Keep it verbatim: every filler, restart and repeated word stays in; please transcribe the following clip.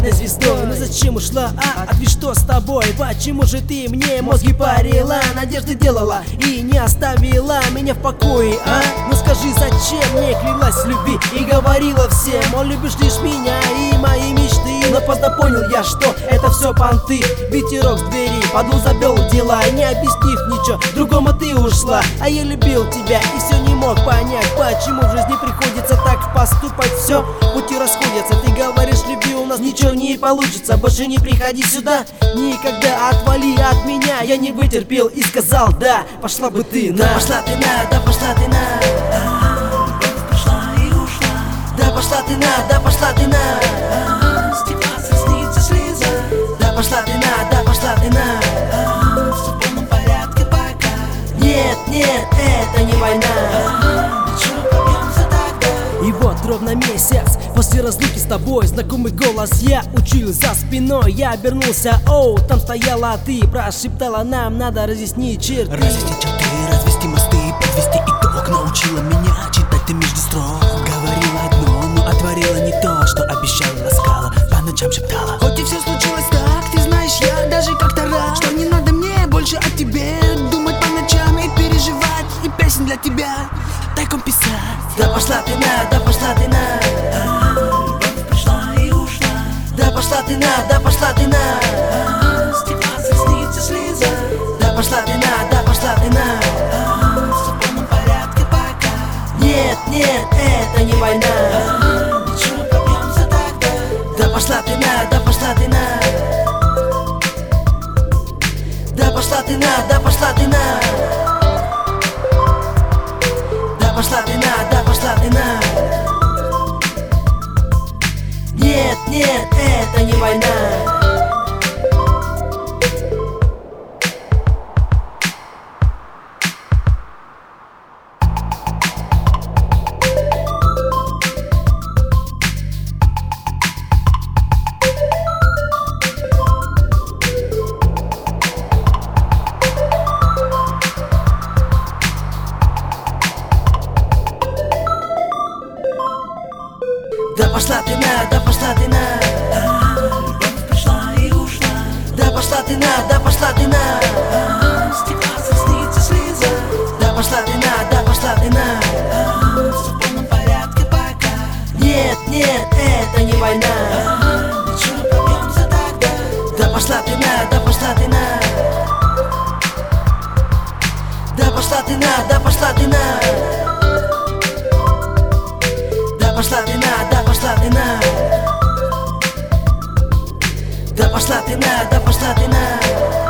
заветной звездой. Но зачем ушла, а? Ответь, что с тобой? Почему же ты мне мозги парила, надежды делала и не оставила меня в покое, а? Ну скажи, зачем мне клялась в любви и говорила всем, мол, любишь лишь меня и мои мечты. Но поздно понял я, что это все понты. Ветерок с двери подул, забел дела, не объяснив ничего, другому ты ушла. А я любил тебя и все не мог понять, почему в жизни приходится так поступать. Все, пути расходятся, ты говоришь, любви у нас ничего не получится. Больше не приходи сюда, никогда, отвали от меня. Я не вытерпел и сказал, да, пошла бы ты на. Да пошла ты на, да пошла ты на. Любовь пришла и ушла. Да пошла ты на, да пошла ты на. Стекла со снится слеза. Да пошла ты на, да пошла ты на. Все в полном порядке пока. Нет, нет, это не война. И вот ровно месяц после разлуки с тобой, знакомый голос я учил за спиной. Я обернулся, оу, там стояла ты, прошептала, нам надо разъяснить черты. Разъяснить черты, развести мосты, подвести итог. Научила меня читать ты между строк. Говорила одно, но отворила не то, что обещала, ласкала, по ночам шептала. Хоть и все случилось так, ты знаешь, я даже как-то рад, что не надо мне больше о тебе думать по ночам и переживать, и песен для тебя тайком писать. Да пошла ты на, да пошла ты на. Любовь пришла и ушла. Да пошла ты на, да пошла ты на. Стекла со снится слеза. Да пошла ты на, да пошла ты на. Все в полном порядке пока. Нет, нет, это не война. Ничего, побьемся тогда. Да пошла ты на, да пошла ты на. Да пошла ты на, да пошла ты на. Да пошла ты на, да пошла ты на. Нет, нет, это не война. Да пошла ты на, да пошла ты на. Любовь пришла и ушла. Да пошла ты на, да пошла ты на. Стекла со снится слеза. Да пошла ты на, да пошла ты на. Все в полном порядке пока. Нет, нет, это не война. Ничего, побьемся тогда. Да пошла ты на, да пошла ты на. Да пошла ты на, да пошла ты на. Да пошла ты на, да пошла ты на. Да пошла ты на, да пошла ты на.